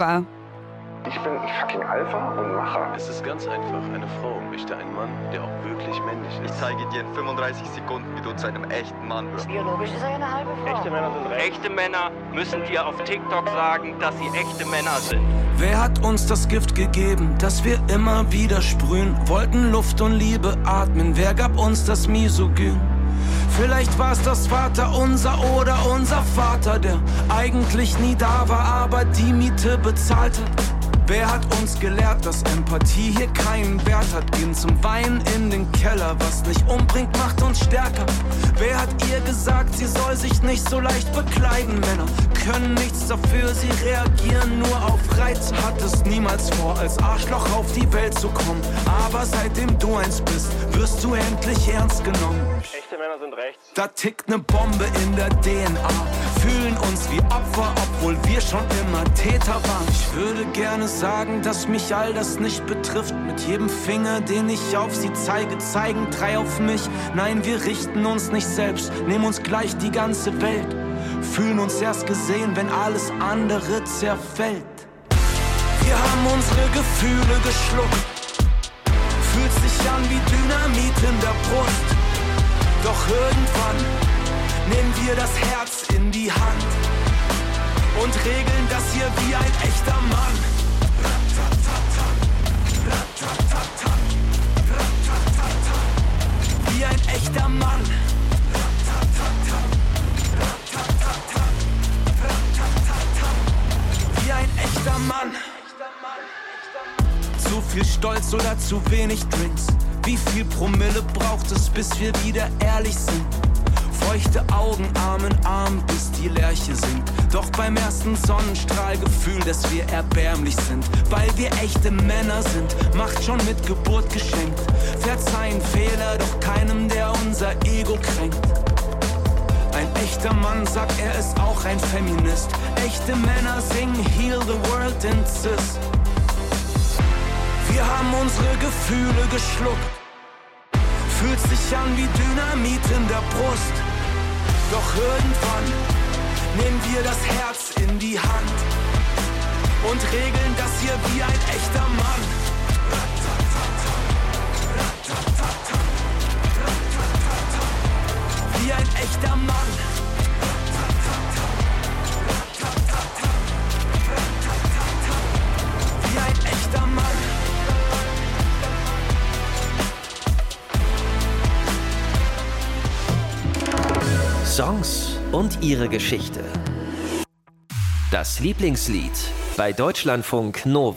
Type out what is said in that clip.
Alpha. Ich bin fucking Alpha und Macher. Es ist ganz einfach. Eine Frau möchte einen Mann, der auch wirklich männlich ist. Ich zeige dir in 35 Sekunden, wie du zu einem echten Mann wirst. Biologisch ist er eine halbe Frau. Echte Männer sind recht. Echte Männer müssen dir auf TikTok sagen, dass sie echte Männer sind. Wer hat uns das Gift gegeben, das wir immer wieder sprühen? Wollten Luft und Liebe atmen, wer gab uns das Misogyn? Vielleicht war es das Vaterunser oder unser Vater, der eigentlich nie da war, aber die Miete bezahlte. Wer hat uns gelehrt, dass Empathie hier keinen Wert hat? Gehen zum Weinen in den Keller, was nicht umbringt, macht uns stärker. Wer hat ihr gesagt, sie soll sich nicht so leicht bekleiden? Männer können nichts dafür, sie reagieren nur auf Reiz. Hat es niemals vor, als Arschloch auf die Welt zu kommen. Aber seitdem du eins bist, wirst du endlich ernst genommen. Echte Männer sind rechts. Da tickt ne Bombe in der DNA. Fühlen uns wie Opfer, obwohl wir schon immer Täter waren. Ich würde gerne sagen, dass mich all das nicht betrifft. Mit jedem Finger, den ich auf sie zeige, zeigen 3 auf mich. Nein, wir richten uns nicht selbst, nehmen uns gleich die ganze Welt. Fühlen uns erst gesehen, wenn alles andere zerfällt. Wir haben unsere Gefühle geschluckt. Fühlt sich an wie Dynamit in der Brust. Doch irgendwann nehmen wir das Herz in die Hand und regeln das hier wie ein echter Mann. Wie ein echter Mann. Wie ein echter Mann. Zu viel Stolz oder zu wenig Drinks? Wie viel Promille braucht es, bis wir wieder ehrlich sind? Feuchte Augen, Arm in Arm, bis die Lerche sinkt. Doch beim ersten Sonnenstrahl Gefühl, dass wir erbärmlich sind. Weil wir echte Männer sind, Macht schon mit Geburt geschenkt. Verzeihen Fehler, doch keinem, der unser Ego kränkt. Ein echter Mann, sagt er, ist auch ein Feminist. Echte Männer singen Heal the World in Cis. Wir haben unsere Gefühle geschluckt. Fühlt sich an wie Dynamit in der Brust. Doch irgendwann nehmen wir das Herz in die Hand und regeln das hier wie ein echter Mann. Wie ein echter Mann. Wie ein echter Mann. Songs und ihre Geschichte. Das Lieblingslied bei Deutschlandfunk Nova.